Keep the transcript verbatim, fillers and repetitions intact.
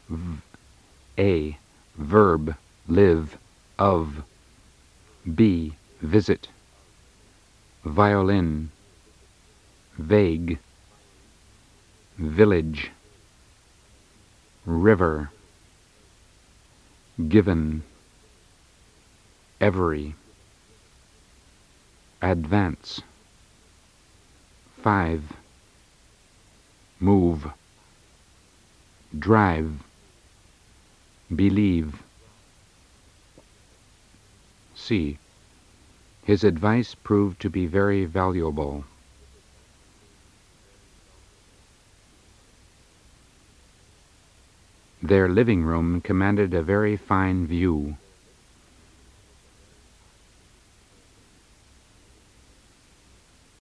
V. A. Verb, live, of. B. Visit. Violin. Vague. Village. River. Given. Every. Advance. Five. Move. Drive. Believe. C. His advice proved to be very valuable. Their living room commanded a very fine view.